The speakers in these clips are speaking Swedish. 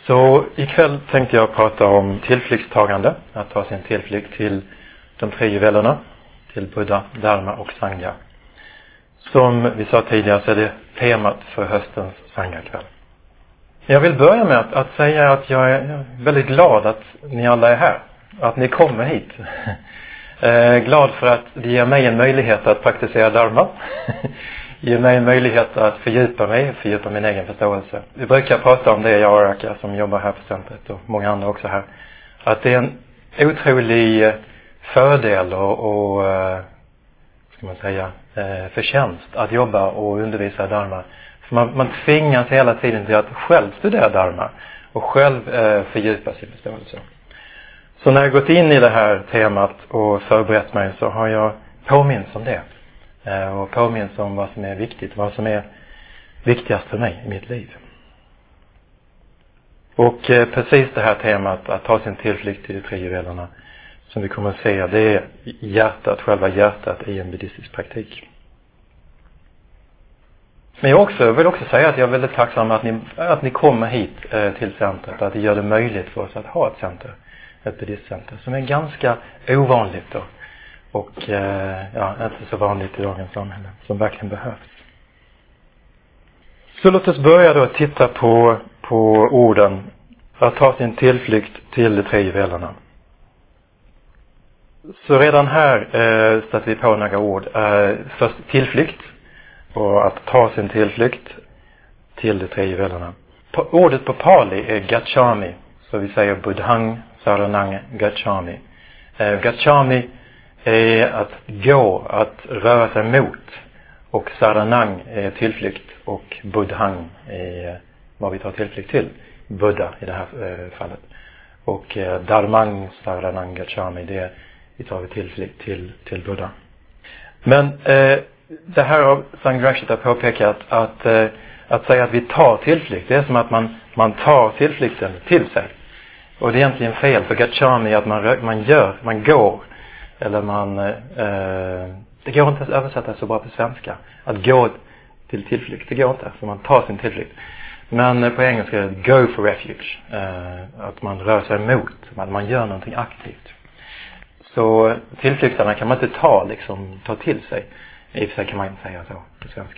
Så ikväll tänkte jag prata om tillflyktstagande, att ta sin tillflykt till de tre juvelerna, till Buddha, Dharma och Sangha. Som vi sa tidigare så är det temat för höstens Sangha-kväll. Jag vill börja med att säga att jag är väldigt glad att ni alla är här, att ni kommer hit. Glad för att det ger mig en möjlighet att praktisera Dharma. Ger mig en möjlighet att fördjupa min egen förståelse. Vi brukar prata om det, jag och Raka som jobbar här på centret och många andra också här. Att det är en otrolig fördel och ska man säga, förtjänst att jobba och undervisa Dharma. För man tvingas hela tiden till att själv studera Dharma och själv fördjupa sin förståelse. Så när jag gått in i det här temat och förberett mig så har jag påminns om det. Och påminns om vad som är viktigt, vad som är viktigast för mig i mitt liv. Och precis det här temat, att ta sin tillflykt till de tre juvelerna, som vi kommer att se, det är hjärtat, själva hjärtat i en buddhistisk praktik. Men jag vill också säga att jag är väldigt tacksam att ni kommer hit till centret, att det gör det möjligt för oss att ha ett center, ett buddhistcenter, som är ganska ovanligt då. Och inte så vanligt i dagens samhälle, som verkligen behövs. Så låt oss börja då titta på orden att ta sin tillflykt till de tre juvelerna. Så redan här stöter vi på några ord. Först tillflykt och att ta sin tillflykt till de tre juvelerna. Ordet på pali är gacchami, så vi säger buddhang saranang gacchami. Gacchami är att gå, att röra sig mot, och saranang är tillflykt och buddhang är vad vi tar tillflykt till, Buddha i det här fallet. Och dharmang saranang gacchami, det vi tar tillflykt till Buddha. Men det här har Sangha påpekat att säga att vi tar tillflykt, det är som att man tar tillflykten till sig. Och det är egentligen fel, för gacchami är att man går. Eller det går inte att översätta så bra på svenska. Att gå till tillflykt, det går inte. För man tar sin tillflykt. Men på engelska är det go for refuge. Att man rör sig emot. Att man gör någonting aktivt. Så tillflykterna kan man inte ta till sig. I och för sig kan man inte säga så på svenska.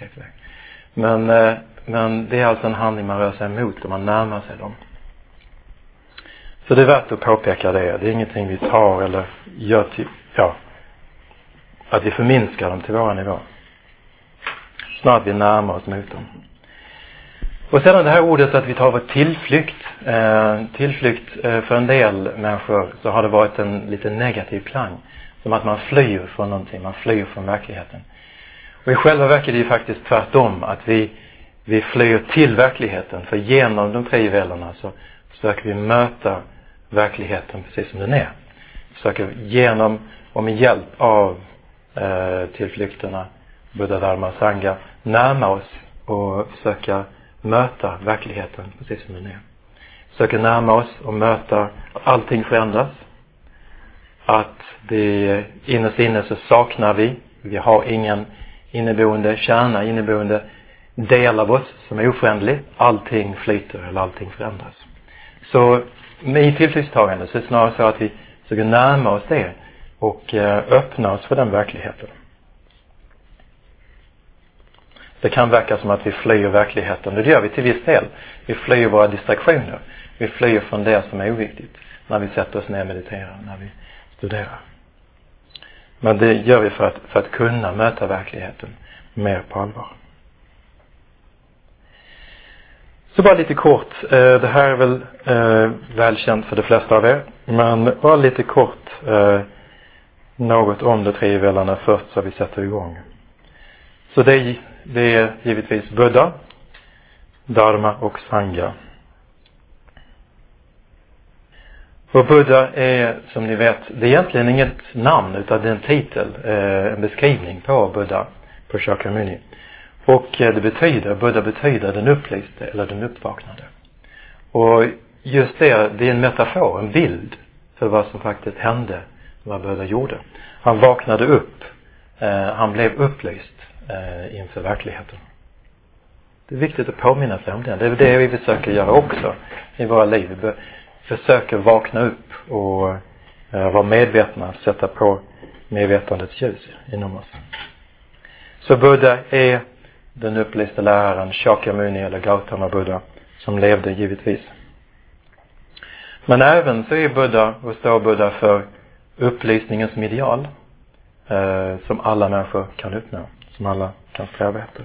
Men det är alltså en handling man rör sig emot och man närmar sig dem. Så det är värt att påpeka det. Det är ingenting vi tar eller gör till, att vi förminskar dem till våra nivå. Snart vi närmar oss mot dem. Och sedan det här ordet att vi tar vår tillflykt. Tillflykt för en del människor så har det varit en lite negativ klang. Som att man flyr från någonting, man flyr från verkligheten. Och i själva verket är det ju faktiskt tvärtom. Att vi flyr till verkligheten. För genom de tre juvelerna så försöker vi möta verkligheten precis som den är. Försöker genom och med hjälp av tillflykterna Buddha, Dharma och Sangha närma oss och försöka möta verkligheten precis som den är. Försöker närma oss och möta att allting förändras. Att det innerst inne så saknar vi har ingen inneboende kärna, inneboende del av oss som är oföränderlig. Allting flyter eller allting förändras. Så med tillflyktstagande så är det snarare så att vi försöker närma oss det och öppna oss för den verkligheten. Det kan verka som att vi flyr verkligheten. Det gör vi till viss del. Vi flyr våra distraktioner. Vi flyr från det som är oviktigt när vi sätter oss ner och mediterar, när vi studerar. Men det gör vi för att kunna möta verkligheten mer på allvar. Så bara lite kort, det här är väl välkänt för de flesta av er, men bara lite kort något om de tre juvelerna först så vi sätter igång. Så det är givetvis Buddha, Dharma och Sangha. Och Buddha är, som ni vet, det är egentligen inget namn utan det är en titel, en beskrivning på Buddha, på Shakyamuni. Och Buddha betyder den upplyste eller den uppvaknade. Och just det är en metafor, en bild för vad som faktiskt hände, vad Buddha gjorde. Han vaknade upp, han blev upplyst inför verkligheten. Det är viktigt att påminna sig om det. Det är det vi försöker göra också i våra liv. Vi försöker vakna upp och vara medvetna, sätta på medvetandets ljus inom oss. Så Buddha är den upplyste läraren Shakyamuni eller Gautama Buddha som levde givetvis. Men även så är Buddha och står Buddha för upplysningen som ideal som alla människor kan uppnå, som alla kan sträva efter.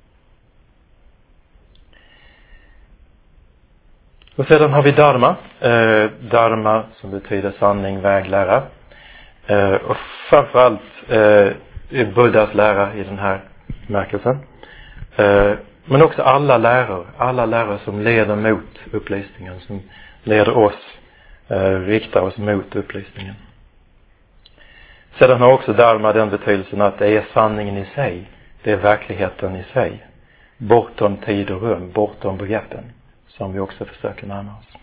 Och sedan har vi Dharma. Dharma som betyder sanning, väg, lära. Och framförallt är Buddhas lära i den här märkelsen. Men också alla läror som leder mot upplysningen, som leder oss, riktar oss mot upplysningen. Sedan har också Dharma den betydelsen att det är sanningen i sig, det är verkligheten i sig, bortom tid och rum, bortom begreppen, som vi också försöker närma oss.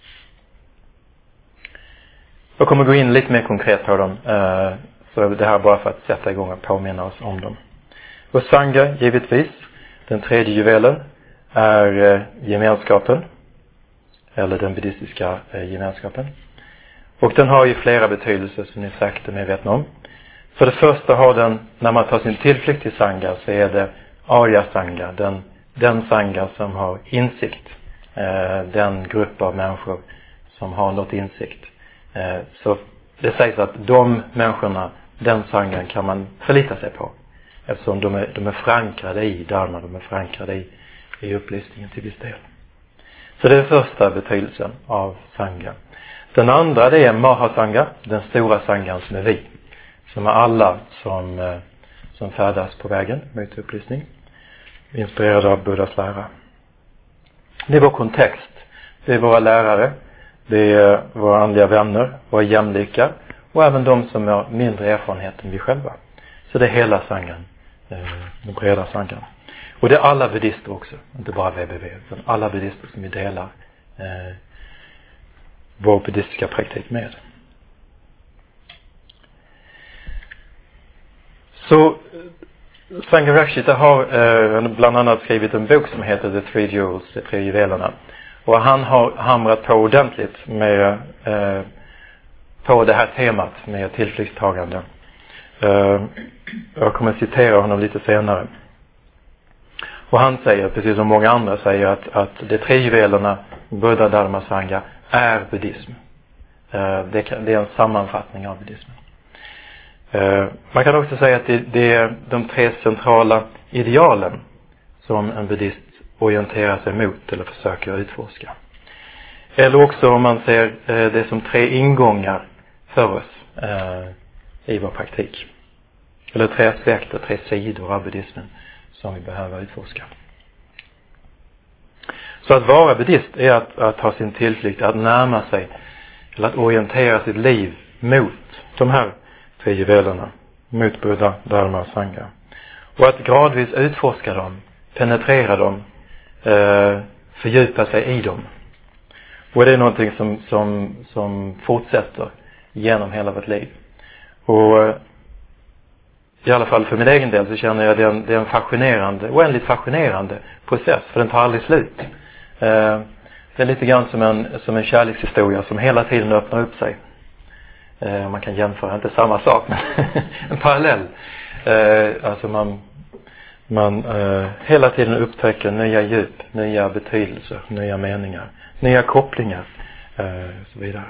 Jag kommer gå in lite mer konkret på dem, så det här bara för att sätta igång och påminna oss om dem. Och Sangha, givetvis, den tredje juvelen, är gemenskapen, eller den buddhistiska gemenskapen. Och den har ju flera betydelser som ni säkert är medvetna om. För det första har den, när man tar sin tillflykt till Sangha, så är det Arya Sangha, den Sangha som har insikt. Den grupp av människor som har nått insikt. Så det sägs att de människorna, den Sanghan kan man förlita sig på. Eftersom de är förankrade i Dharma, de är förankrade i upplysningen till viss del. Så det är första betydelsen av Sangha. Den andra, det är Mahasangha, den stora Sanghan som är vi. Som är alla som färdas på vägen mot upplysning. Inspirerade av Buddhas lära. Det är vår kontext. Det är våra lärare. Det är våra andliga vänner, våra jämlikar. Och även de som har mindre erfarenhet än vi själva. Så det är hela Sanghan. Den breda Sanghan. Och det är alla buddhister också. Inte bara VBV. Utan alla buddhister som vi delar vår buddhistiska praktik med. Så Sangha Rakshita har bland annat skrivit en bok som heter The Three Jewels, de tre juvelerna. Och han har hamrat på ordentligt med på det här temat med tillflyktstagande. Jag kommer att citera honom lite senare. Och han säger, precis som många andra säger, att de tre juvelerna, Buddha, Dharma, Sangha, är buddhism. Det är en sammanfattning av buddhismen. Man kan också säga att det är de tre centrala idealen som en buddhist orienterar sig mot eller försöker utforska. Eller också om man ser det som tre ingångar för oss i vår praktik. Eller tre aspekter, tre sidor av buddhismen som vi behöver utforska. Så att vara buddhist är att ha sin tillflykt, att närma sig eller att orientera sitt liv mot de här tre juvelerna, mot Buddha, Dharma och Sangha. Och att gradvis utforska dem, penetrera dem, fördjupa sig i dem. Och det är någonting som fortsätter genom hela vårt liv. Och i alla fall för min egen del så känner jag det är en fascinerande, oändligt fascinerande process, för den tar aldrig slut. Det är lite grann som en kärlekshistoria som hela tiden öppnar upp sig. Man kan jämföra, inte samma sak, men en parallell. Alltså man hela tiden upptäcker nya djup, nya betydelser, nya meningar, nya kopplingar och så vidare.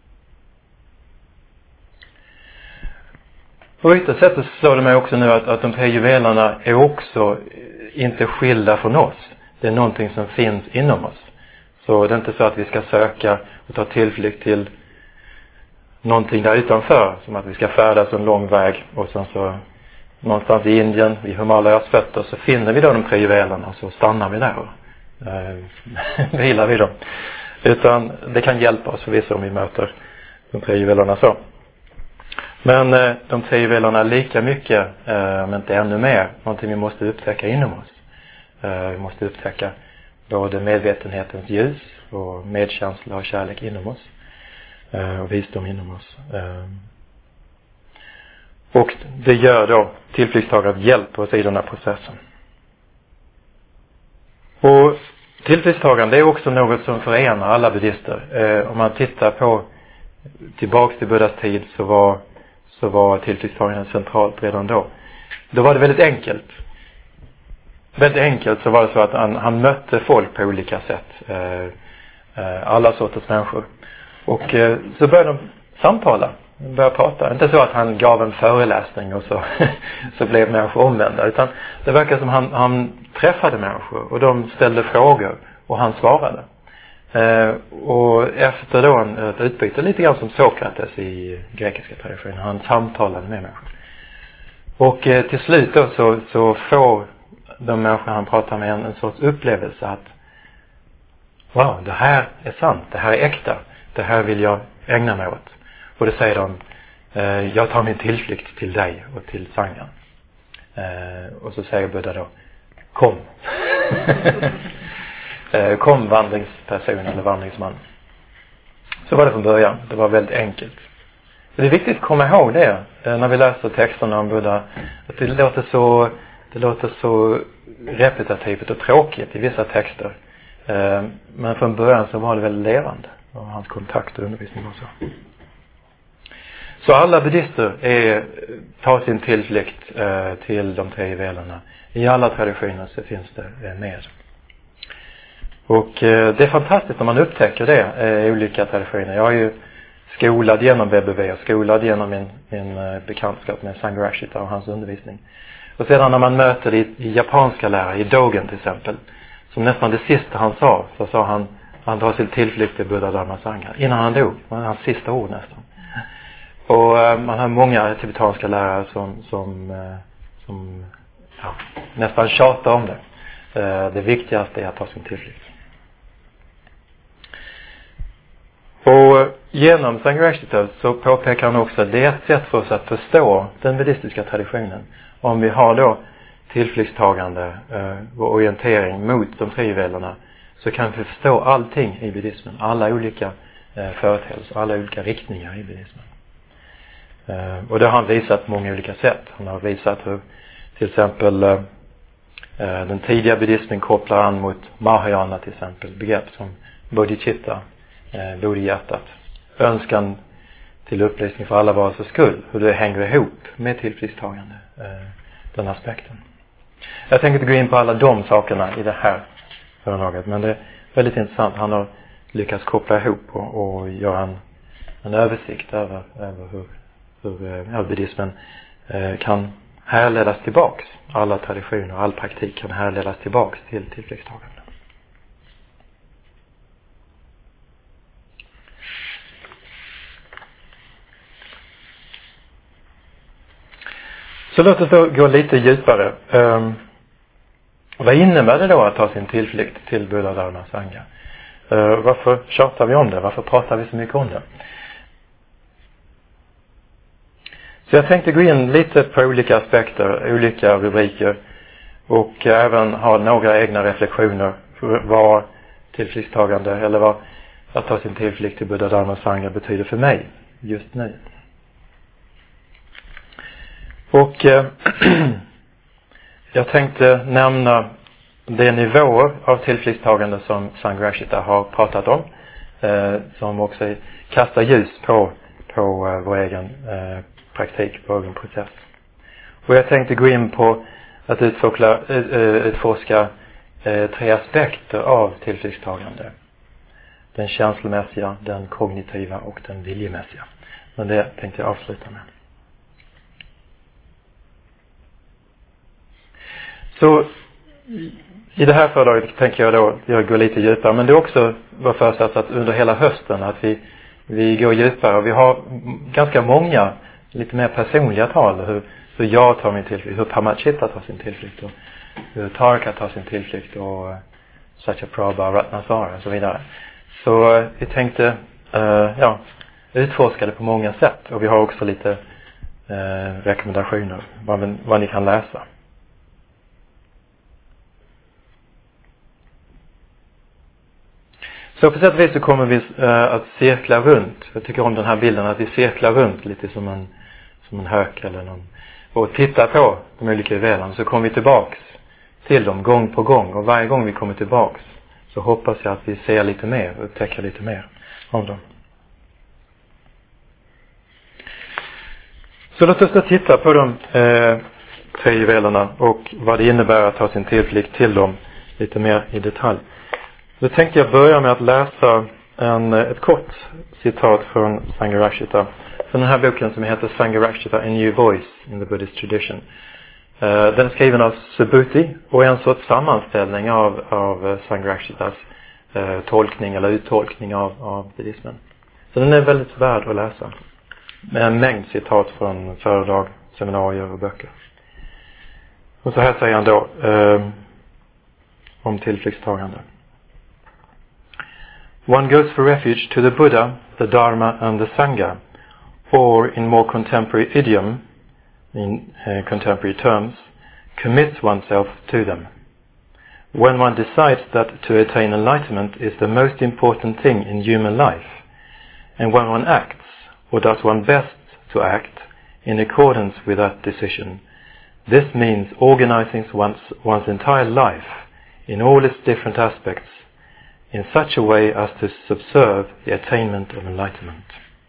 På ytterst sätt så slår det mig också nu att de tre juvelerna är också inte skilda från oss. Det är någonting som finns inom oss. Så det är inte så att vi ska söka och ta tillflykt till någonting där utanför. Som att vi ska färdas en lång väg och sen så någonstans i Indien, vid Himalayas fötter, så finner vi då de tre juvelerna och så stannar vi där och vilar vi dem. Utan det kan hjälpa oss förvisso om vi möter de tre juvelerna så. Men de tre juvelerna är lika mycket, men inte ännu mer, någonting vi måste upptäcka inom oss. Vi måste upptäcka både medvetenhetens ljus och medkänsla och kärlek inom oss. Och visdom inom oss. Och det gör då tillflyktstagandet hjälp oss i den här processen. Och tillflyktstagande är också något som förenar alla buddister. Om man tittar på tillbaks till Buddhas tid så var tillflyktstagande centralt redan då. Då var det väldigt enkelt. Väldigt enkelt så var det så att han mötte folk på olika sätt. Alla sorters människor. Och så började de samtala. Började prata. Inte så att han gav en föreläsning och så blev människor omvända. Utan det verkar som han träffade människor. Och de ställde frågor. Och han svarade. Och efter då ett utbyte, lite grann som Sokrates i grekiska traditionen. Han samtalade med människor. Och till slut då så får de människor han pratar med en sorts upplevelse att wow, det här är sant, det här är äkta, det här vill jag ägna mig åt. Och det säger de, jag tar min tillflykt till dig och till Sangan. Och så säger Buddha då, kom. Kom vandringsperson eller vandringsman. Så var det från början, det var väldigt enkelt. Det är viktigt att komma ihåg det när vi läser texterna om Buddha, att det låter så repetitivt och tråkigt i vissa texter. Men från början så var det väldigt levande. Och hans kontakt och undervisning och så. Så alla buddister tar sin tillflykt till de tre juvelerna. I alla traditioner så finns det med. Och det är fantastiskt när man upptäcker det i olika traditioner. Jag är ju skolad genom BBV och skolad genom min bekantskap med Sangharashita och hans undervisning. Och sedan när man möter det i japanska lärare, i Dogen till exempel, som nästan det sista han sa, så sa han drar sin tillflykt till Buddha Dharma Sangha innan han dog. Det var hans sista ord nästan. Och man har många tibetanska lärare som nästan tjatar om det. Det viktigaste är att ta sin tillflykt. Och genom Sangharashita så påpekar han också att det är ett sätt för oss att förstå den buddhistiska traditionen. Om vi har då tillflyktstagande och orientering mot de tre juvelerna, så kan vi förstå allting i buddhismen. Alla olika företeelser, alla olika riktningar i buddhismen. Och det har han visat på många olika sätt. Han har visat hur till exempel den tidiga buddhismen kopplar an mot Mahayana till exempel. Begrepp som bodhicitta, bodhihjärtat. Önskan till upplysning för alla varelsers skull. Hur det hänger ihop med tillflyktstagande. Den aspekten. Jag tänker inte gå in på alla de sakerna i det här föredraget. Men det är väldigt intressant. Han har lyckats koppla ihop och göra en översikt över hur buddhismen kan härledas tillbaks. Alla traditioner och all praktik kan härledas tillbaks till tillflyktstagande. Så låt oss då gå lite djupare. Vad innebär det då att ta sin tillflykt till Buddha Dharma Sangha? Varför tjatar vi om det? Varför pratar vi så mycket om det? Så jag tänkte gå in lite på olika aspekter, olika rubriker. Och även ha några egna reflektioner för vad tillflyktstagande eller vad att ta sin tillflykt till Buddha Dharma Sangha betyder för mig just nu. Och jag tänkte nämna de nivåer av tillflyktstagande som Sangharashita har pratat om. Som också kastar ljus på vår egen praktik, på vår egen process. Och jag tänkte gå in på att utforska 3 aspekter av tillflyktstagande. Den känslomässiga, den kognitiva och den viljemässiga. Men det tänkte jag avsluta med. Så i det här föredraget tänker jag då gå lite djupare. Men det är också vår föresats att under hela hösten att vi går djupare. Och vi har ganska många lite mer personliga tal. Hur jag tar min tillflykt, hur Pamachita tar sin tillflykt. Och hur Taraka tar sin tillflykt. Och Satyaprabha, Ratnasara och så vidare. Så vi tänkte utforska det på många sätt. Och vi har också lite rekommendationer vad ni kan läsa. Så på sätt och vis så kommer vi att cirkla runt. Jag tycker om den här bilden att vi cirklar runt lite som en hök eller någon. Och tittar på de olika juvelerna. Så kommer vi tillbaks till dem gång på gång. Och varje gång vi kommer tillbaks så hoppas jag att vi ser lite mer och upptäcker lite mer av dem. Så låt oss då titta på de 3 juvelerna och vad det innebär att ha sin tillflykt till dem lite mer i detalj. Då tänkte jag börja med att läsa ett kort citat från Sangharakshita. Från den här boken som heter Sangharakshita, A New Voice in the Buddhist Tradition. Den är skriven av Subhuti och är en sorts sammanställning av Sangharakshittas tolkning eller uttolkning av buddhismen. Så den är väldigt värd att läsa. Med en mängd citat från föredrag, seminarier och böcker. Och så här säger han då om tillflyktstagande. One goes for refuge to the Buddha, the Dharma and the Sangha, or in more contemporary idiom, in contemporary terms, commits oneself to them. When one decides that to attain enlightenment is the most important thing in human life, and when one acts, or does one best to act, in accordance with that decision, this means organizing one's entire life in all its different aspects in such a way as to subserve the attainment of enlightenment.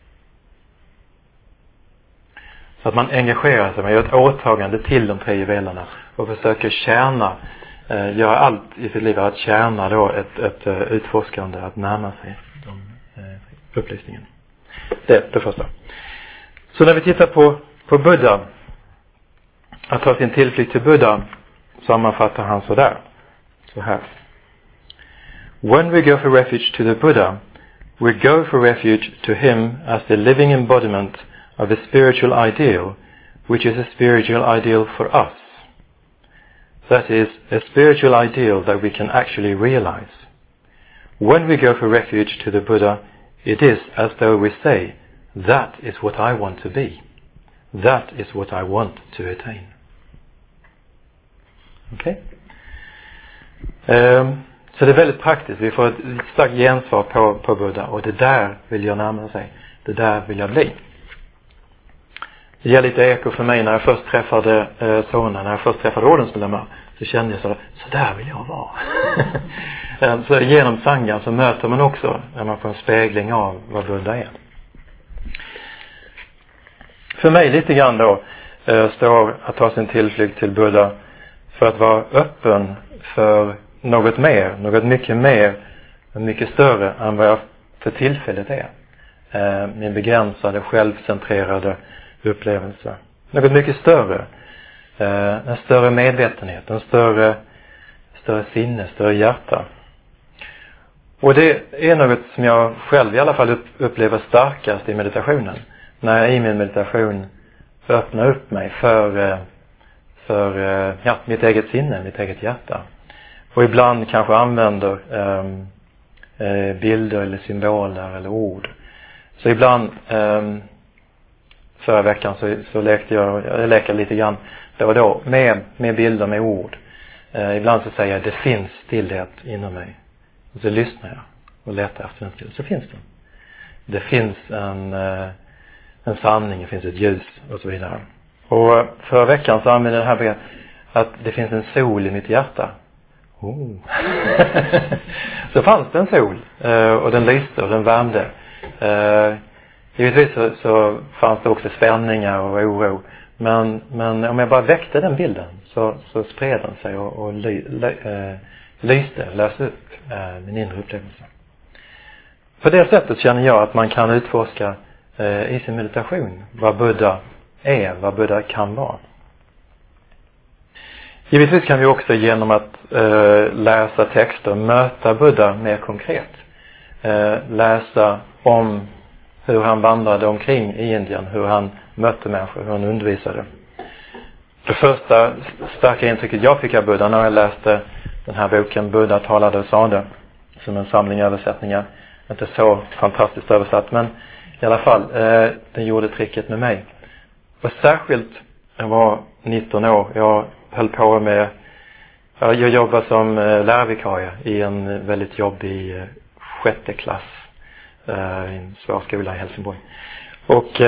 Så att man engagerar sig, man gör ett åtagande till de 3 juvelerna och försöker göra allt i sitt liv att tjäna då ett utforskande, att närma sig upplysningen. Det är det första. Så när vi tittar på Buddha, att ta sin tillflykt till Buddha, sammanfattar han så här. When we go for refuge to the Buddha, we go for refuge to him as the living embodiment of a spiritual ideal, which is a spiritual ideal for us. That is, a spiritual ideal that we can actually realize. When we go for refuge to the Buddha, it is as though we say, that is what I want to be. That is what I want to attain. Okej? Så det är väldigt praktiskt. Vi får ett starkt gensvar på Buddha. Och det där vill jag närma sig. Det där vill jag bli. Det ger lite eko för mig när jag först träffade sonen. När jag först träffade ordensmedlemmar så kände jag så där vill jag vara. Så genom sangan så möter man också när man får en spegling av vad Buddha är. För mig lite grann då står att ta sin tillflykt till Buddha för att vara öppen för något mer, något mycket mer, mycket större än vad jag för tillfället är. Min begränsade, självcentrerade upplevelse. Något mycket större. En större medvetenhet, en större sinne, större hjärta. Och det är något som jag själv i alla fall upplever starkast i meditationen. När jag i min meditation öppnar upp mig för mitt eget sinne, mitt eget hjärta. Och ibland kanske använder bilder eller symboler eller ord. Så ibland förra veckan så lekte jag leker lite grann då och då med bilder, med ord. Ibland så säger jag det finns stillhet inom mig. Och så lyssnar jag och letar efter den stillhet. Så finns den. Det finns en sanning, det finns ett ljus och så vidare. Och förra veckan så använde jag det här begreppet att det finns en sol i mitt hjärta. Så fanns det en sol och den lyste och den värmde. Givetvis så fanns det också spänningar och oro. Men om jag bara väckte den bilden så spred den sig och löste upp min inre upplevelse. På det sättet känner jag att man kan utforska i sin meditation vad Buddha är, vad Buddha kan vara. Givetvis kan vi också genom att läsa texter möta Buddha mer konkret. Läsa om hur han vandrade omkring i Indien, hur han mötte människor, hur han undervisade. Det första starka intrycket jag fick av Buddha när jag läste den här boken Buddha talade och sade, som en samling översättningar. Inte så fantastiskt översatt, men i alla fall, den gjorde tricket med mig. Och särskilt, jag var 19 år, jag höll på med, jag jobbade som lärarvikarie i en väldigt jobbig 6:e klass i en svår skola i Helsingborg. Och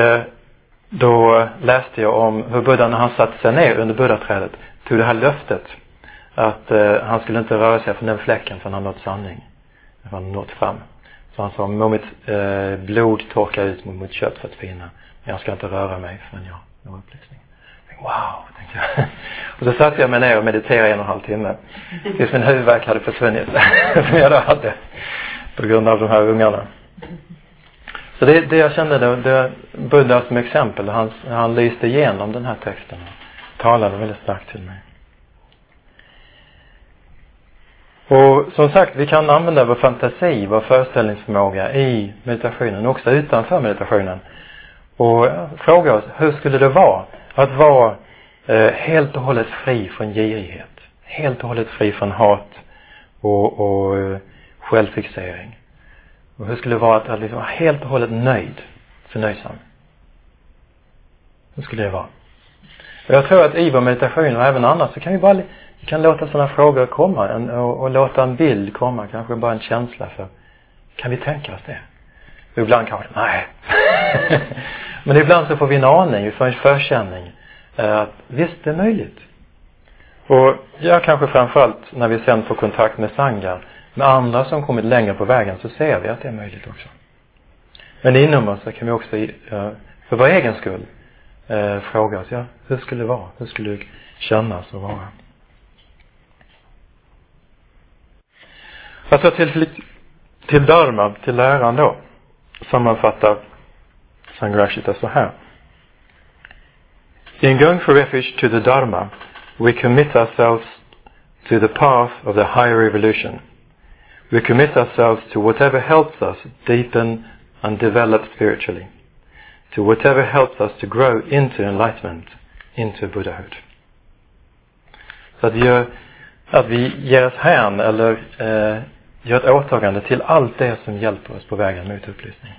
då läste jag om hur Buddha när han satte sig ner under buddhaträdet tog det här löftet att han skulle inte röra sig från den fläcken förrän han nått sanning. Han nått fram. Så han sa, må mitt blod torka ut mot kött för att finna. Men jag ska inte röra mig förrän jag når upplösning. Wow, tänkte jag. Och så satt jag mig ner och mediterade 1,5 timme. Tills min huvudvärk hade försvunnit. Som jag då hade. På grund av de här ungarna. Så det jag kände det Buddha som exempel. Han lyste igenom den här texten. Och talade väldigt starkt till mig. Och som sagt, vi kan använda vår fantasi, vår föreställningsförmåga i meditationen. Också utanför meditationen. Och fråga oss, hur skulle det vara att vara helt och hållet fri från girighet. Helt och hållet fri från hat och självfixering. Och hur skulle det vara att liksom vara helt och hållet nöjd, förnöjsam? Hur skulle det vara? Och jag tror att i vår meditation och även annars så kan vi kan låta sådana frågor komma och låta en bild komma, kanske bara en känsla för, kan vi tänka oss det? Och ibland kanske, nej. Men ibland så får vi en aning, vi får en förkänning att visst det är möjligt. Och jag kanske framförallt när vi sen får kontakt med Sangha, med andra som kommit längre på vägen, så ser vi att det är möjligt också. Men inom oss så kan vi också för vår egen skull fråga oss, hur skulle det vara? Hur skulle det kännas och vara? Alltså till Dharma, till läran då, sammanfattar Sangharakshita så här. In going for refuge to the Dharma, we commit ourselves to the path of the higher evolution. We commit ourselves to whatever helps us deepen and develop spiritually. To whatever helps us to grow into enlightenment, into Buddhahood. Så att vi ger oss hän eller gör ett åtagande till allt det som hjälper oss på vägen mot upplysning.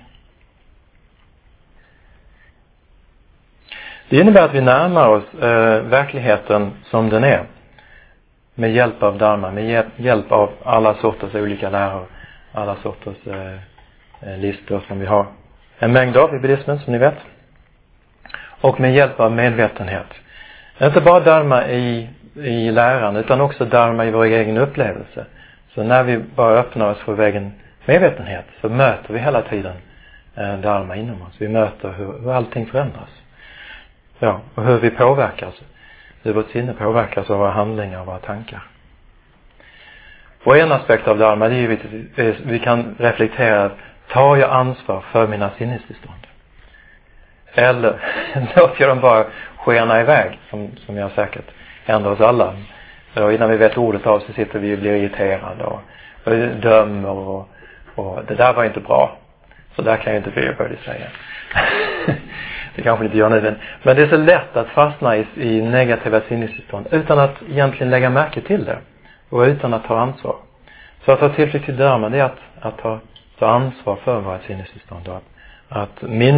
Det innebär att vi närmar oss verkligheten som den är. Med hjälp av Dharma, med hjälp av alla sorters olika läror. Alla sorters listor som vi har en mängd av i buddhismen, som ni vet. Och med hjälp av medvetenhet. Inte bara Dharma i läran, utan också Dharma i vår egen upplevelse. Så när vi bara öppnar oss för vägen medvetenhet, så möter vi hela tiden Dharma inom oss. Vi möter hur allting förändras. Ja, och hur vi påverkas. Hur vårt sinne påverkas av våra handlingar och våra tankar. Och en aspekt av Dharma, det är ju vi kan reflektera, tar jag ansvar för mina sinnestillstånd? Eller låter jag dem bara skena iväg, som jag säkert händer oss alla. Och innan vi vet ordet av så sitter vi och blir irriterade och dömer och det där var inte bra. Så där kan ju inte Birger säga. Det kanske inte gör nu, men det är så lätt att fastna i negativa sinnestillstånd utan att egentligen lägga märke till det och utan att ta ansvar. Så att ta tillflykt till Dharma, det är att ta ansvar för våra sinnestillstånd och att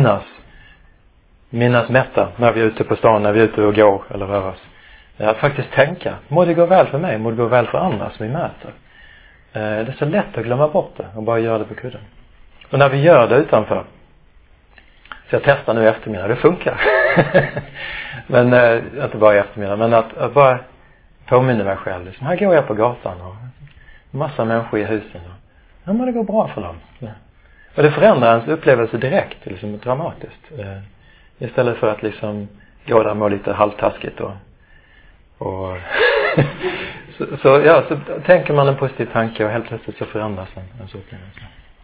minnas mätta när vi är ute på stan, när vi är ute och går eller rör oss. Att faktiskt tänka, må det gå väl för mig, må det gå väl för andra som vi möter. Det är så lätt att glömma bort det och bara göra det på kudden. Och när vi gör det utanför, så jag testar nu i eftermiddag, det funkar. Men inte bara i eftermiddag, men att bara påminna mig själv. Liksom, här går jag på gatan och massa människor i husen. Och, men det går bra för dem. Och det förändrar ens upplevelse direkt, liksom dramatiskt. Istället för att liksom gå där med lite halvtaskigt och så tänker man en positiv tanke och helt plötsligt så förändras ens upplevelse.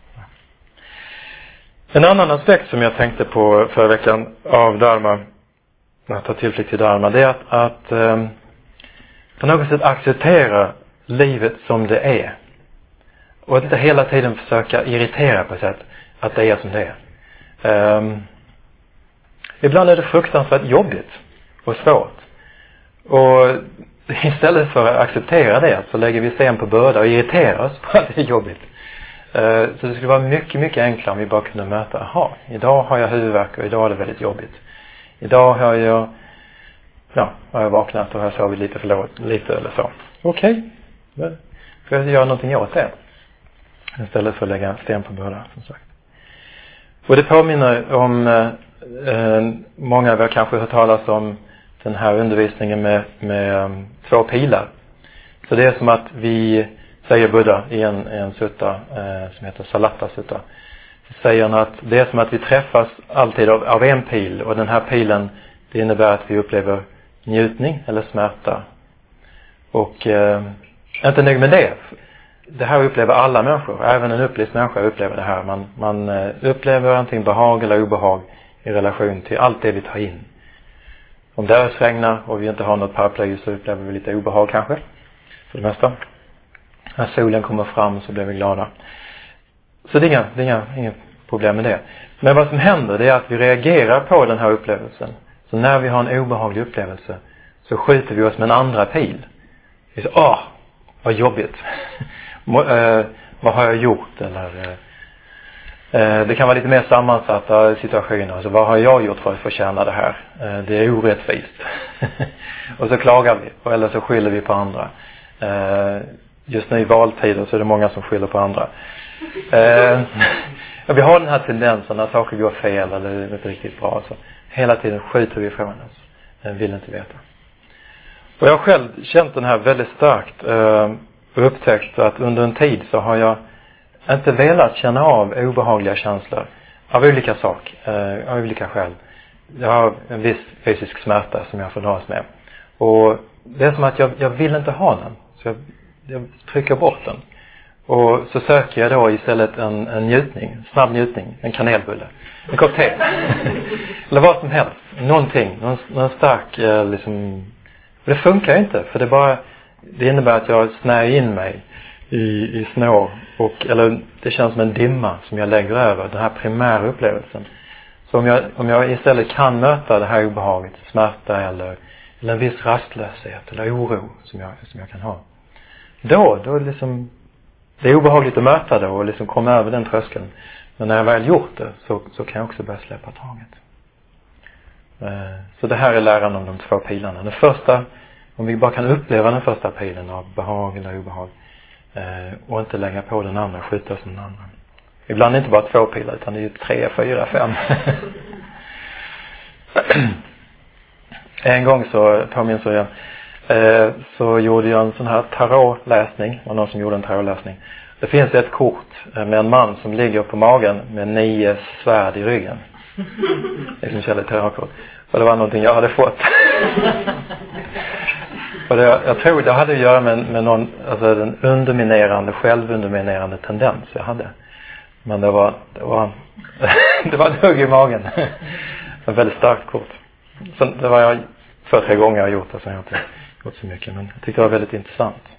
En annan aspekt som jag tänkte på förra veckan av Dharma, att ta tillflykt till Dharma, det är att på något sätt acceptera livet som det är. Och inte hela tiden försöka irritera på sätt att det är som det är. Ibland är det fruktansvärt jobbigt och svårt. Och istället för att acceptera det så lägger vi sten på börda och irriterar oss på att det är jobbigt. Så det skulle vara mycket, mycket enklare om vi bara kunde möta, idag har jag huvudvärk och idag är det väldigt jobbigt. Idag har jag vaknat och har sovit lite för lite eller så. Okej. Får jag göra någonting åt det? Istället för att lägga sten på börda, som sagt. Och det påminner om många har kanske hört talas om den här undervisningen med 2 pilar. Så det är som att vi, säger Buddha i en sutta som heter Salatta sutta, så säger han att det är som att vi träffas alltid av en pil, och den här pilen, det innebär att vi upplever njutning eller smärta. Och inte nog med det. Det här upplever alla människor. Även en upplyst människa upplever det här. Man upplever antingen behag eller obehag i relation till allt det vi tar in. Om det ösregnar och vi inte har något paraply, så upplever vi lite obehag kanske. För det mesta. När solen kommer fram så blir vi glada. Så det är inga problem med det. Men vad som händer, det är att vi reagerar på den här upplevelsen. Så när vi har en obehaglig upplevelse, så skjuter vi oss med en andra pil. Vi säger, vad jobbigt. Vad har jag gjort? Eller det kan vara lite mer sammansatta situationer. Alltså, vad har jag gjort för att förtjäna det här? Det är orättvist. Och så klagar vi. Eller så skyller vi på andra. Just nu i valtider så är det många som skyller på andra. Vi har den här tendensen när saker går fel eller inte riktigt bra. Så hela tiden skjuter vi ifrån oss. Vill inte veta. Och jag har själv känt den här väldigt starkt. Och upptäckt att under en tid så har jag inte velat känna av obehagliga känslor. Av olika av olika skäl. Jag har en viss fysisk smärta som jag får dras med. Och det är som att jag vill inte ha den. Så jag trycker bort den. Och så söker jag då istället en njutning. Snabb njutning. En kanelbulle. En kopp te. Eller vad som helst. Någonting. Någon stark liksom. Det funkar inte. För det innebär att jag snär in mig i snår. Eller det känns som en dimma som jag lägger över den här primära upplevelsen. Så om jag istället kan möta det här obehaget, smärta eller en viss rastlöshet eller oro som jag kan ha. Då liksom, det är obehagligt att möta det och liksom komma över den tröskeln. Men när jag väl gjort det så kan jag också börja släppa taget. Så det här är läran om de två pilarna. Den första, om vi bara kan uppleva den första pilen av behag eller obehag och inte lägga på den andra, skjuta oss den andra. Ibland är det inte bara 2 pilar utan det är ju 3, 4, 5. En gång så gjorde jag en sån här tarotläsning. Det var någon som gjorde en tarotläsning. Det finns ett kort med en man som ligger på magen med 9 svärd i ryggen. Det är som känner tarotkort. Och det var någonting jag hade fått. Och jag tror det hade att göra med någon, alltså den självunderminerande tendens jag hade. Men det var ett hugg i magen. Ett väldigt starkt kort. Så det var jag 2-3 gånger jag har gjort det, så jag har inte gjort så mycket. Men jag tyckte det var väldigt intressant.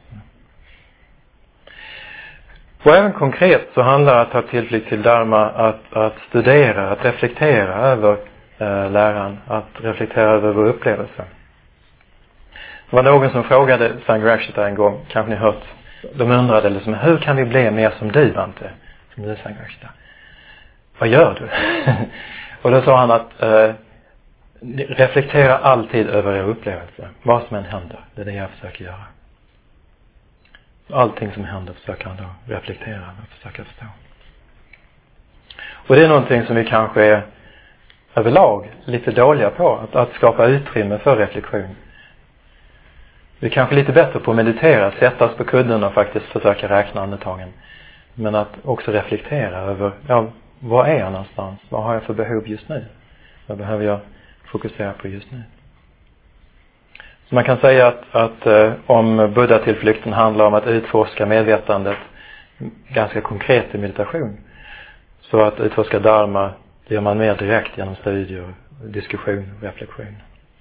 Och även konkret så handlar det att ta tillflykt till Dharma att studera, att reflektera över läran, att reflektera över vår upplevelse. Det var någon som frågade Sangharakshita en gång, kanske ni hört, de undrade liksom, hur kan vi bli mer som du, Bhante? Som du, Sangharakshita. Vad gör du? Och då sa han att reflektera alltid över er upplevelse. Vad som än händer, det är det jag försöker göra. Allting som händer försöker han då reflektera och försöka förstå. Och det är någonting som vi kanske är överlag lite dåliga på. Att skapa utrymme för reflektion. Vi är kanske lite bättre på att meditera, sätta oss på kudden och faktiskt försöka räkna andetagen. Men att också reflektera över, var är jag någonstans? Vad har jag för behov just nu? Vad behöver jag fokusera på just nu? Så man kan säga att om Buddha-tillflykten handlar om att utforska medvetandet ganska konkret i meditation. Så att utforska Dharma gör man mer direkt genom studier, diskussion och reflektion.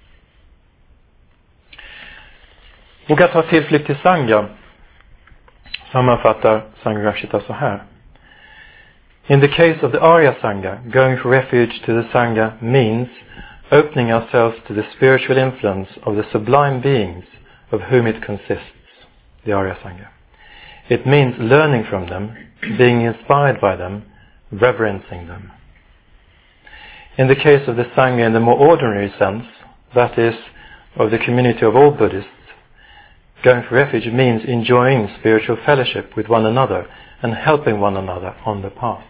Och att ta tillflykt till Sangha sammanfattar Sangharakshita så här. In the case of the Arya Sangha, going for refuge to the Sangha means opening ourselves to the spiritual influence of the sublime beings of whom it consists, the Arya Sangha. It means learning from them, being inspired by them, reverencing them. In the case of the Sangha in the more ordinary sense, that is, of the community of all Buddhists, going for refuge means enjoying spiritual fellowship with one another and helping one another on the path.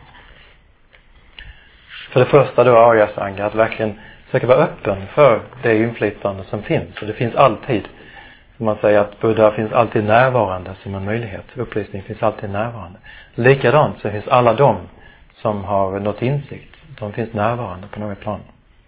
För det första då Arya Sangha, att verkligen försöka vara öppen för det inflytande som finns. Och det finns alltid. som man säger att Buddha finns alltid närvarande som en möjlighet. Upplysning finns alltid närvarande. Likadant så finns alla de som har nått insikt. De finns närvarande på något plan.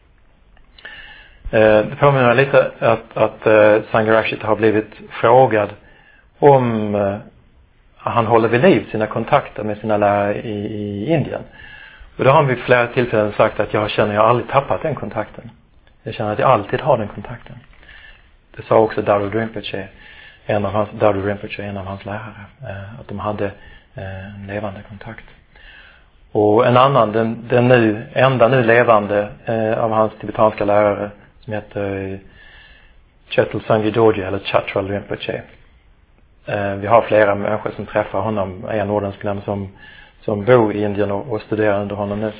Det påminner lite att Sangharakshita har blivit frågad om han håller vid liv sina kontakter med sina lärare i Indien. Och då har han vid flera tillfällen sagt att jag känner att jag aldrig tappat den kontakten. Jag känner att jag alltid har den kontakten. Det sa också Daru Rinpoche, en av hans lärare, att de hade en levande kontakt. Och en annan, den enda levande av hans tibetanska lärare, som heter Chetal Sangye Dorje eller Chatral Rinpoche. Vi har flera människor som träffar honom, en ordensmedlem som bor i Indien och studerar under honom nu.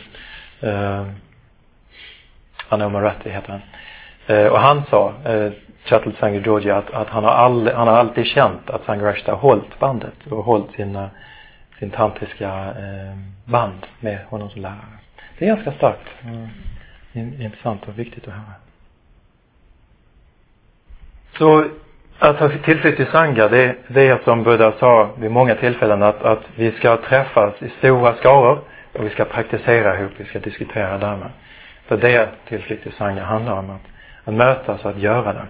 Anno Marathi heter han. Och han sa, Chetal Sangye Dorje, att han har alltid känt att Sangharakshita har hållit bandet och hållit sin tantriska band med honom som lärare. Det är ganska starkt. Intressant och viktigt att höra. Så att ha tillflykt till Sangha, det är som Buddha sa vid många tillfällen, att vi ska träffas i stora skaror och vi ska praktisera ihop, vi ska diskutera därmed. För det tillflykt till Sangha handlar om att mötas och att göra det.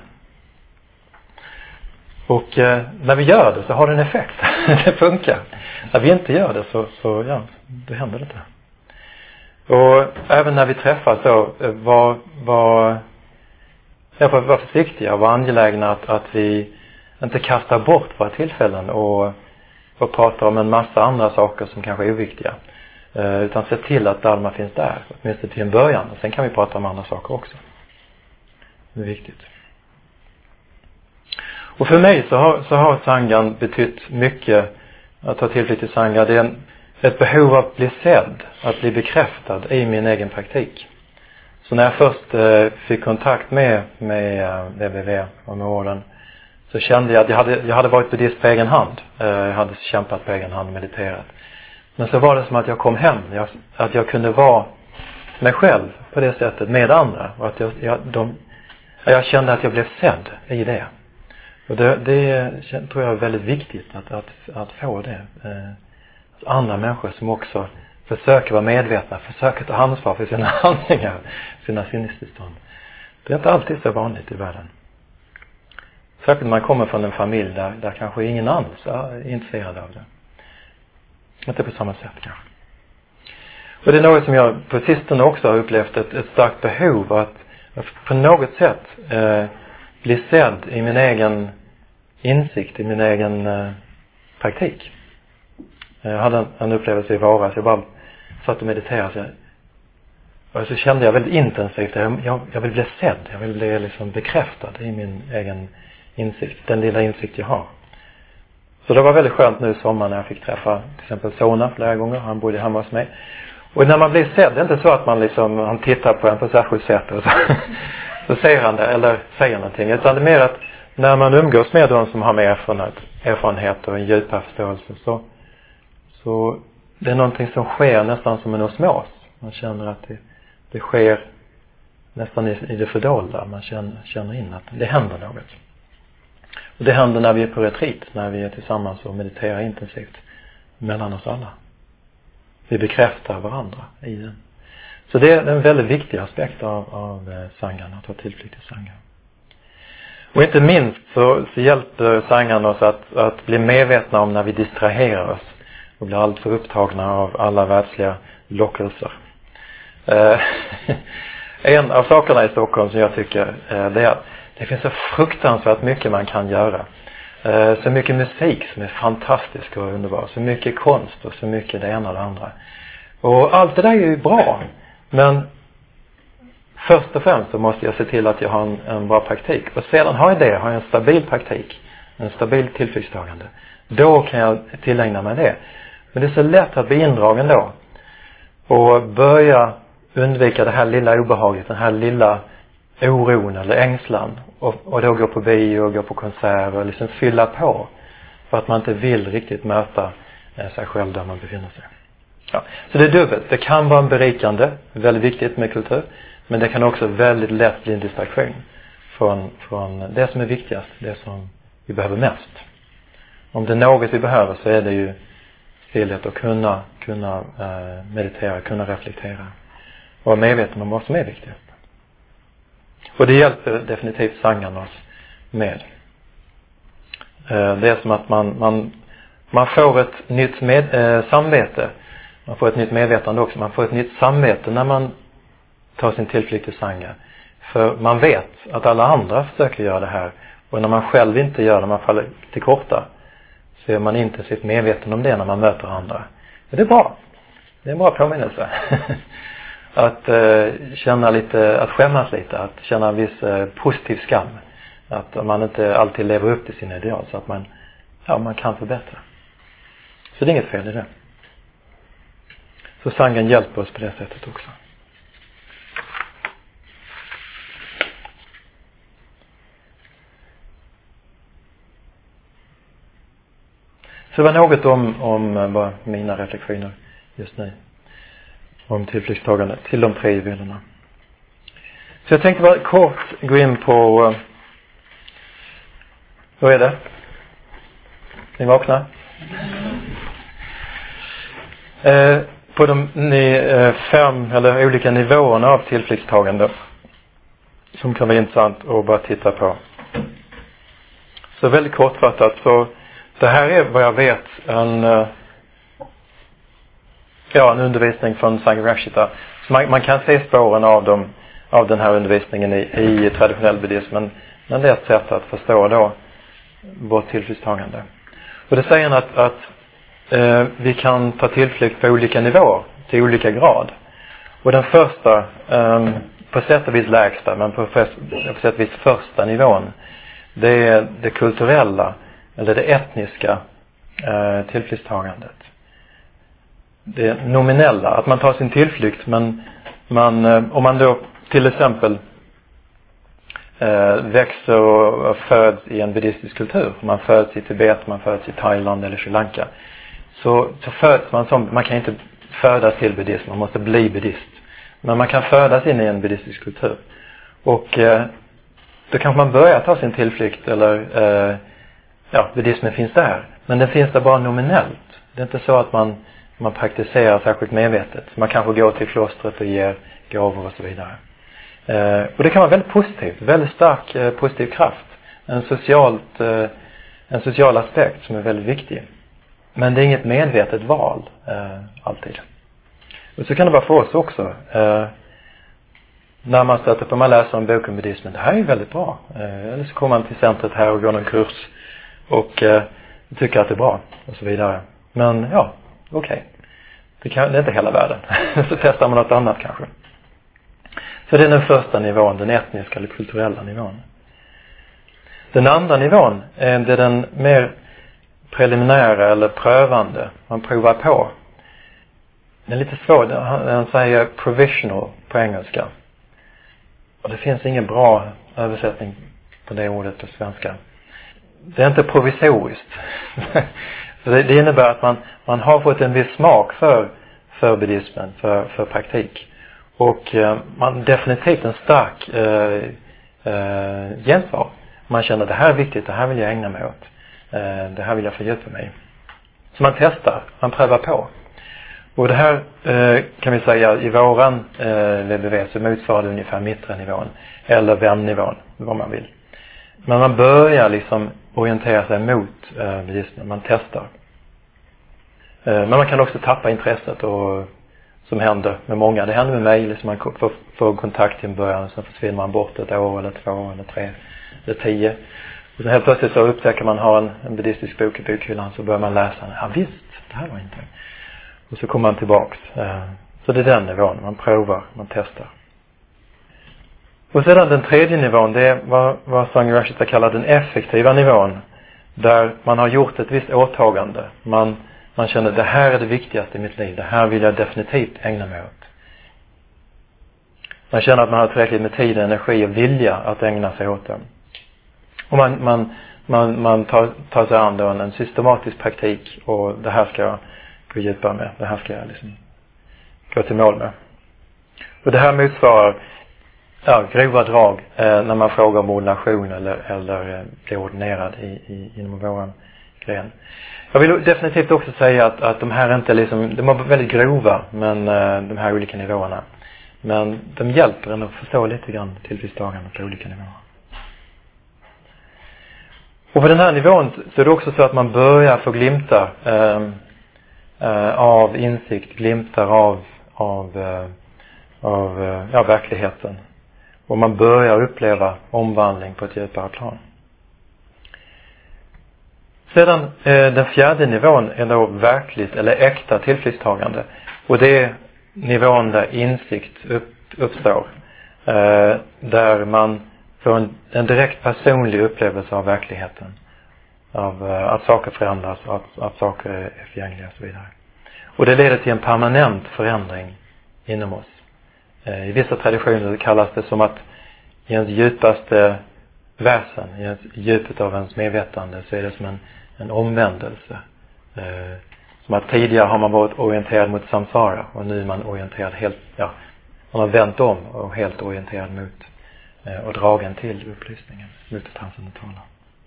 Och när vi gör det så har det en effekt. Det funkar. När vi inte gör det så det händer det inte. Och även när vi träffas så var försiktiga och var angelägna att vi inte kastar bort våra tillfällen och pratar om en massa andra saker som kanske är oviktiga. Utan se till att Dharma finns där, åtminstone till en början. Och sen kan vi prata om andra saker också. Det är viktigt. Och för mig så har Sanghan betytt mycket. Att ta tillflykt till Sangha, det är ett behov av att bli sedd, att bli bekräftad i min egen praktik. Så när jag först fick kontakt med VVV och med orden, så kände jag att jag hade varit buddhist på egen hand. Jag hade kämpat på egen hand och mediterat. Men så var det som att jag kom hem, att jag kunde vara mig själv på det sättet med andra. Och att jag kände att jag blev sedd i det. Och det tror jag är väldigt viktigt att få det. Andra människor som också försöker vara medvetna, försöker ta ansvar för sina handlingar, sina sinnestillstånd. Det är inte alltid så vanligt i världen. Särskilt när man kommer från en familj där kanske ingen alls är intresserad av det. Inte på samma sätt kanske. Och det är något som jag på sistone också har upplevt ett starkt behov att på något sätt bli sedd i min egen insikt, i min egen praktik. Jag hade en upplevelse i våras. Jag bara satt och mediterade. Och så kände jag väldigt intensivt. Jag vill bli sedd. Jag vill bli liksom bekräftad i min egen insikt. Den lilla insikt jag har. Så det var väldigt skönt nu i sommar när jag fick träffa till exempel Sona flera gånger. Han bodde hemma hos mig. Och när man blir sedd, det är inte så att han tittar på en på särskilt sätt och så säger han det eller säger någonting. Utan det är mer att när man umgås med de som har mer erfarenhet och en djupare förståelse så det är någonting som sker nästan som en osmos. Man känner att det sker nästan i det fördolda. Man känner in att det händer något. Och det händer när vi är på retreat, när vi är tillsammans och mediterar intensivt mellan oss alla. Vi bekräftar varandra i den. Så det är en väldigt viktig aspekt av Sanghan, att ha tillflykt till Sanghan. Och inte minst så hjälper Sanghan oss att bli medvetna om när vi distraherar oss och blir alltför upptagna av alla världsliga lockelser. En av sakerna i Stockholm som jag tycker det är att det finns så fruktansvärt mycket man kan göra. Så mycket musik som är fantastisk och underbar. Så mycket konst och så mycket det ena och det andra. Och allt det där är ju bra. Men först och främst så måste jag se till att jag har en bra praktik. Och sedan har jag en stabil praktik. En stabil tillflyktstagande. Då kan jag tillägna mig det. Men det är så lätt att bli indragen då. Och börja undvika det här lilla obehaget. Den här lilla oron eller ängslan. Och då gå på bio och gå på konserter och liksom fylla på. För att man inte vill riktigt möta sig själv där man befinner sig. Ja. Så det är dubbelt. Det kan vara en berikande. Väldigt viktigt med kultur. Men det kan också väldigt lätt bli en distraktion. Från det som är viktigast. Det som vi behöver mest. Om det är något vi behöver så är det ju stillhet och kunna meditera, kunna reflektera och vara medveten om vad som är viktigast. Och det hjälper definitivt sangan oss med. Det är som att man får ett nytt samvete. Man får ett nytt medvetande också. Man får ett nytt samvete när man tar sin tillflykt till sanga. För man vet att alla andra försöker göra det här. Och när man själv inte gör det, man faller till korta, så är man intensivt medveten om det när man möter andra. Men det är bra. Det är en bra påminnelse. Att känna lite, att skämmas lite, att känna en viss positiv skam. Att man inte alltid lever upp till sina ideal, så att man kan förbättra. Så det är inget fel i det. Så sangen hjälper oss på det sättet också. Så det var något om mina reflektioner just nu. Om tillflyktstagande till de 3 juvelerna. Så jag tänkte bara kort gå in på... Vad är det? Ni vakna? På de 5 eller olika nivåerna av tillflyktstagande som kan vara intressant att bara titta på. Så väldigt kortfattat, så det här är vad jag vet en undervisning från Sangha-Rakshita. Så man kan se spåren av den här undervisningen i traditionell buddhism, men det är ett sätt att förstå då vårt tillflyktstagande. Och det säger att vi kan ta tillflykt på olika nivåer, till olika grad. Och den första, på sätt och vis lägsta, men på sätt och vis första nivån, det är det kulturella eller det etniska tillflyktstagandet. Det nominella, att man tar sin tillflykt, men om man då till exempel växer och föds i en buddhistisk kultur, man föds i Tibet, man föds i Thailand eller Sri Lanka, så föds man som, man kan inte födas till buddhism, man måste bli buddhist, men man kan födas in i en buddhistisk kultur, och då kanske man börjar ta sin tillflykt, eller buddhismen finns där, men den finns där bara nominellt. Det är inte så att man praktiserar särskilt medvetet. Man kanske går till klostret och ger gåvor och så vidare. Och det kan vara väldigt positivt, väldigt stark positiv kraft, en social aspekt som är väldigt viktig. Men det är inget medvetet val alltid. Och så kan det vara för oss också. När man stöter på, man läser om bok om buddhismen, det här är väldigt bra. Eller så kommer man till centret här och går någon kurs och tycker att det är bra och så vidare. Men okej. Det är inte hela världen. Så testar man något annat kanske. Så det är den första nivån, den etniska eller kulturella nivån. Den andra nivån är den mer preliminära eller prövande. Man provar på. Det är lite svårt. Han säger provisional på engelska. Och det finns ingen bra översättning på det ordet på svenska. Det är inte provisoriskt. Det innebär att man har fått en viss smak för buddhismen, för praktik. Och man definitivt en stark gensvar. Man känner det här är viktigt, det här vill jag ägna mig åt. Det här vill jag fördjupa mig. Så man testar, man prövar på. Och det här kan vi säga i våran VBV så motsvarar det ungefär mittenivån eller vändnivån, vad man vill. Men man börjar liksom orientera sig mot buddhismen, man testar. Men man kan också tappa intresset, och som händer med många. Det händer med mig, liksom man får kontakt i en början, så försvinner man bort 1 år eller 2 eller 3 eller 10. Och så helt plötsligt så upptäcker man har en buddhistisk bok i bokhyllan, så börjar man läsa den. Ja visst, det här var inte. Och så kommer man tillbaks. Så det är den nivån, man provar, man testar. Och sedan den tredje nivån, det är vad Sangha-Rakshita kallar den effektiva nivån. Där man har gjort ett visst åtagande. Man känner det här är det viktigaste i mitt liv. Det här vill jag definitivt ägna mig åt. Man känner att man har tillräckligt med tid, energi och vilja att ägna sig åt det. Och man tar sig an då en systematisk praktik. Och det här ska jag gå djupare med. Det här ska jag liksom gå till mål med. Och det här motsvarar grova drag när man frågar om ordination eller blir ordinerad inom våran gren. Jag vill definitivt också säga att de här inte liksom, de är väldigt grova, men de här olika nivåerna. Men de hjälper en att förstå lite grann tillfriskstagande på olika nivåer. Och på den här nivån så är det också så att man börjar få glimtar av insikt, glimtar av verkligheten. Och man börjar uppleva omvandling på ett djupare plan. Sedan den fjärde nivån är då verkligt eller äkta tillfriskstagande. Och det är nivån där insikt uppstår. Där man får en direkt personlig upplevelse av verkligheten. Av att saker förändras, att saker är förgängliga och så vidare. Och det leder till en permanent förändring inom oss. I vissa traditioner kallas det som att i ens djupaste väsen, i djupet av ens medvetande, så är det som en omvändelse. Som att tidigare har man varit orienterad mot samsara och nu är man orienterad helt, man har vänt om och helt orienterad mot och dragen till upplysningen, mot det transcendentala.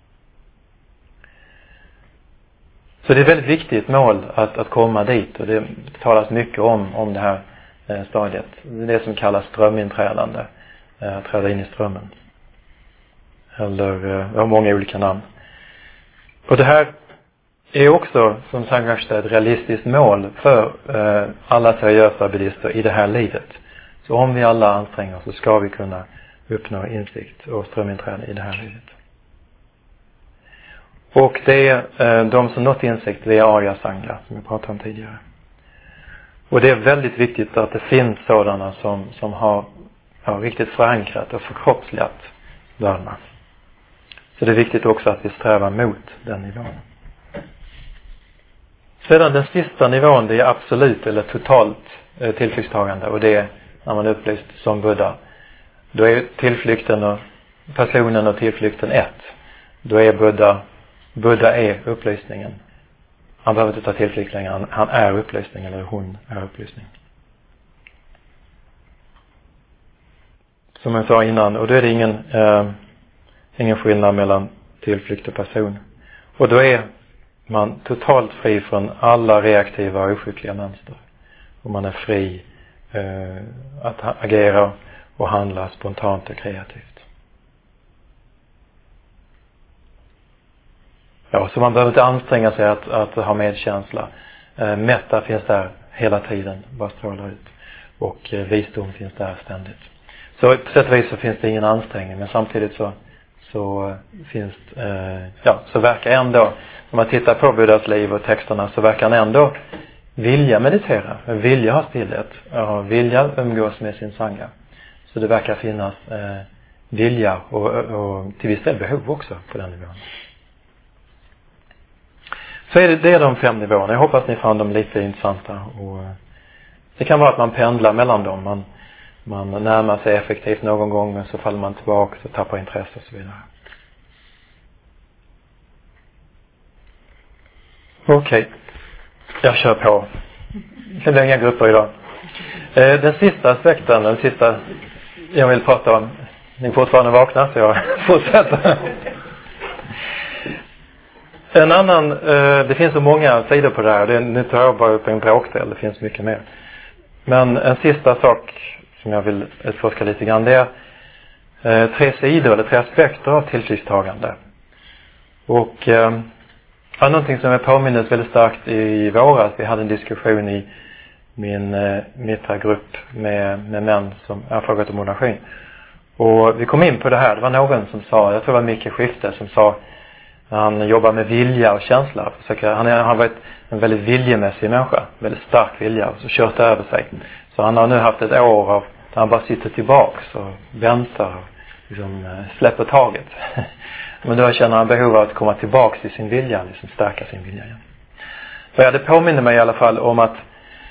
Så det är väldigt viktigt mål att komma dit, och det talas mycket om det här stadiet. Det är det som kallas ströminträdande, träda in i strömmen. Eller har många olika namn. Och det här är också, som sagt, ett realistiskt mål för alla seriösa buddhister i det här livet. Så om vi alla anstränger oss så ska vi kunna uppnå insikt och ströminträde i det här livet. Och det är de som nått insikt, det är Arya Sangha som vi pratade om tidigare. Och det är väldigt viktigt att det finns sådana som har riktigt förankrat och förkroppsligat dharma. Så det är viktigt också att vi strävar mot den nivån. Sedan den sista nivån, det är absolut eller totalt tillflyktstagande, och det är när man är upplyst som Buddha. Då är tillflykten och personen och tillflykten ett. Då är Buddha är upplysningen. Han behöver inte ta tillflykt längre, han är upplysning, eller hon är upplysning. Som jag sa innan, och då är det ingen skillnad mellan tillflykt och person. Och då är man totalt fri från alla reaktiva och oskickliga mönster. Och man är fri att agera och handla spontant och kreativt. Ja, så man behöver inte anstränga sig att ha medkänsla. Metta finns där hela tiden, bara strålar ut. Och visdom finns där ständigt. Så på sätt och vis så finns det ingen ansträngning, men samtidigt så finns så verkar ändå, om man tittar på Buddhas liv och texterna, så verkar han ändå vilja meditera, vilja ha stillhet, vilja umgås med sin sangha. Så det verkar finnas vilja och till viss del behov också på den nivån. Så det är de 5 nivåerna. Jag hoppas ni fann dem lite intressanta, och det kan vara att man pendlar mellan dem. Man närmar sig effektivt någon gång, så faller man tillbaka och tappar intresse och så vidare. Okej. Jag kör på. Det blir inga grupper idag. Den sista aspekten, den sista jag vill prata om. Ni är fortfarande vakna, så jag fortsätter. En annan, det finns så många sidor på det här. Nu tar jag bara upp en bråkdel, det finns mycket mer. Men en sista sak som jag vill utforska lite grann, det är 3 sidor eller 3 aspekter av tillflyktstagande. Och någonting som jag påminnes väldigt starkt i våras, vi hade en diskussion i min Mitra-grupp med män som har frågat om ordination. Och vi kom in på det här, det var någon som sa, jag tror det var Micke Skifte som sa, han jobbar med vilja och känsla. Han har varit en väldigt viljemässig människa, väldigt stark vilja, och så kört över sig. Så han har nu haft ett år av där han bara sitter tillbaks och väntar och liksom släpper taget. Men då känner han behov av att komma tillbaks till sin vilja, liksom stärka sin vilja igen. Så det påminner mig i alla fall om att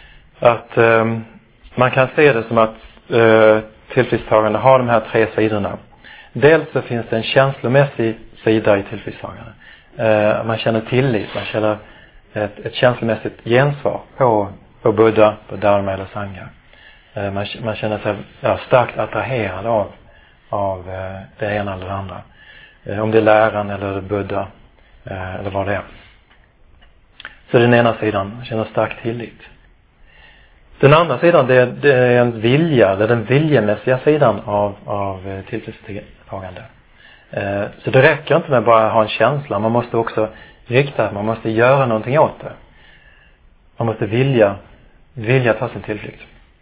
man kan se det som att tillflyktstagande har de här 3 sidorna. Dels så finns det en känslomässig sida i tillflyktstagande. Man känner tillit, man känner ett känslomässigt gensvar på Buddha, på Dharma eller Sangha. Man känner sig starkt attraherad av det ena eller det andra. Om det är läraren eller Buddha eller vad det är. Så den ena sidan känner stark tillit. Den andra sidan det är en vilja, eller den viljemässiga sidan av tillfrisknande. Så det räcker inte med bara ha en känsla. Man måste också man måste göra någonting åt det. Man måste vilja ta sin tillflykt.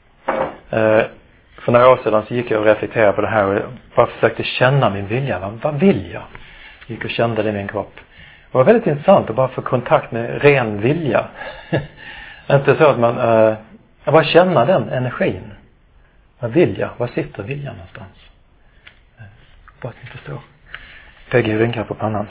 För några år sedan så gick jag och reflekterade på det här och bara försökte känna min vilja. Vad vill jag? Gick och kände det i min kropp. Det var väldigt intressant att bara få kontakt med ren vilja. Inte så att man jag bara känna den energin. Vad vill jag? Var sitter viljan någonstans? Bara att ni förstår. Peggy rynkar på pannan.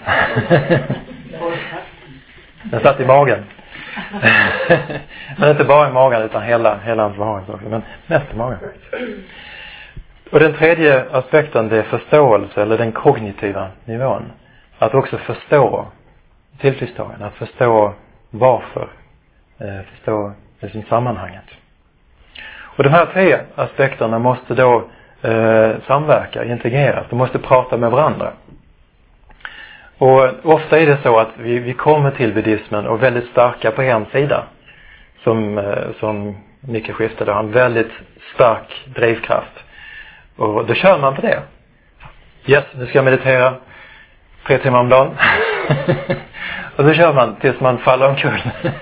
Den satt i magen. Men inte bara i magen utan hela hans varelse också. Men mest i magen. Och den tredje aspekten det är förståelse eller den kognitiva nivån. Att också förstå tillfrisknande. Att förstå varför. Förstå liksom sammanhanget. Och de här tre aspekterna måste då samverka, integreras. De måste prata med varandra. Och ofta är det så att vi kommer till buddhismen och väldigt starka på en sida. Som Micke skiftade. Han har en väldigt stark drivkraft. Och då kör man på det. Yes, nu ska jag meditera 3 timmar om dagen. Och då kör man tills man faller omkull.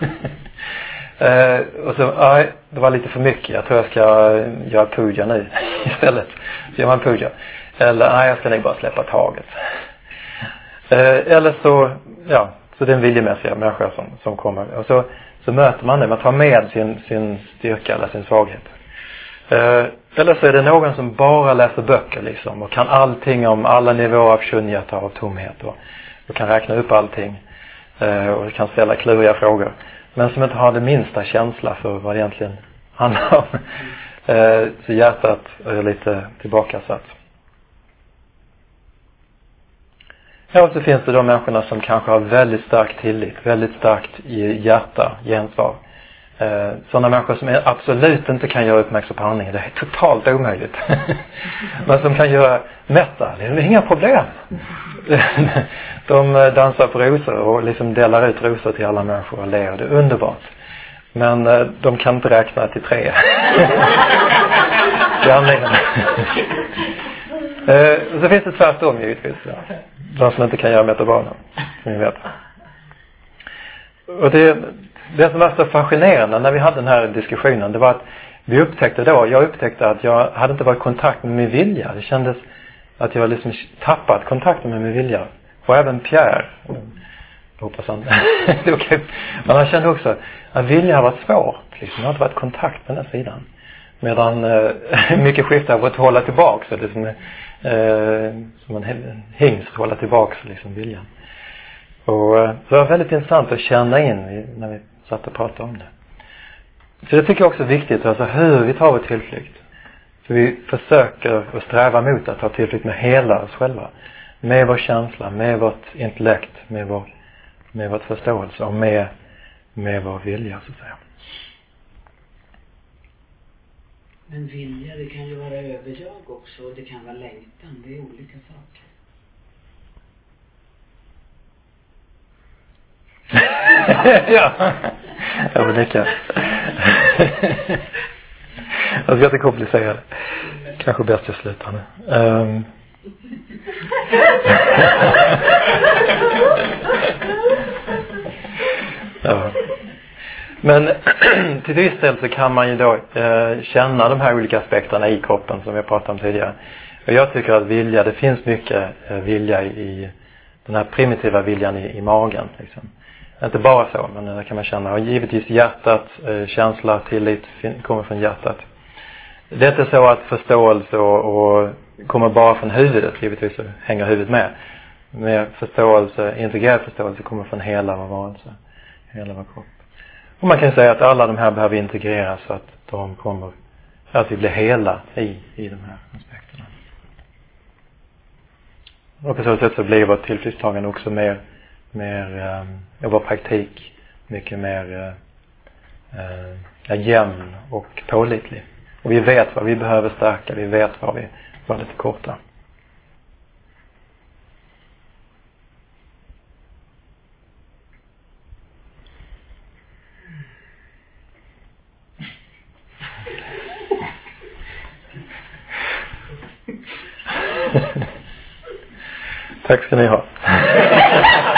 Och så, det var lite för mycket. Jag tror jag ska göra puja nu istället. Så gör man puja. Eller, jag ska nog bara släppa taget. Eller så, så det är en viljemässiga människa som kommer. Och så möter man det. Man tar med sin styrka eller sin svaghet. Eller så är det någon som bara läser böcker liksom. Och kan allting om alla nivåer av shunyata och tomhet. Och kan räkna upp allting. Och kan ställa kluriga frågor. Men som inte har det minsta känsla för vad det egentligen handlar om. Så hjärtat är lite tillbakasatt. Ja, och så finns det de människorna som kanske har väldigt stark tillit. Väldigt starkt i hjärta, gensvar. Sådana människor som absolut inte kan göra uppmärksam på handlingen. Det är totalt omöjligt. Men som kan göra mätta. Det är inga problem. De dansar på rosor och liksom delar ut rosor till alla människor och ler. Det är underbart. Men de kan inte räkna till 3. Det är anledningen. Så finns det tvärtom givetvis. De som inte kan göra metabanan. Som ni vet. Och det som var så fascinerande när vi hade den här diskussionen, det var att jag upptäckte att jag hade inte varit i kontakt med min vilja. Det kändes att jag liksom tappat kontakten med min vilja. Och även Pierre, hoppas han, det är okej. Men han kände också att vilja har varit svårt. Liksom. Jag har inte varit i kontakt med den här sidan. Medan mycket skiftar på att hålla tillbaka. Så det är som en hingst hålla tillbaka liksom viljan. Och det var väldigt intressant att känna in när vi satt och pratade om det. Så det tycker jag också är viktigt, alltså hur vi tar vår tillflykt. För vi försöker att sträva mot att ta tillflykt med hela oss själva. Med vår känsla, med vårt intellekt, med vårt förståelse och med vår vilja så att säga. Men vilja, det kan ju vara överjag också och det kan vara längtan. Det är olika saker. Ja, jag vill lika. Jag ska inte komplicera det. Kanske bäst jag slutar nu. Ja. Men till viss del så kan man ju då känna de här olika aspekterna i kroppen som vi pratade om tidigare. Och jag tycker att vilja, det finns mycket vilja i den här primitiva viljan i magen liksom. Inte bara så, men det kan man känna. Och givetvis hjärtat, känsla, tillit kommer från hjärtat. Det är inte så att förståelse och kommer bara från huvudet, givetvis så hänger huvudet med. Med förståelse, integrerad förståelse kommer från hela vår varelse, hela vår kropp. Och man kan säga att alla de här behöver integreras så att de kommer, att vi blir hela i de här aspekterna. Och på så sätt så blir vårt tillflyktstagande också mer vår praktik mycket mer jämn och pålitlig. Och vi vet vad vi behöver stärka. Vi vet vad vi var lite korta. Tack ska ni ha.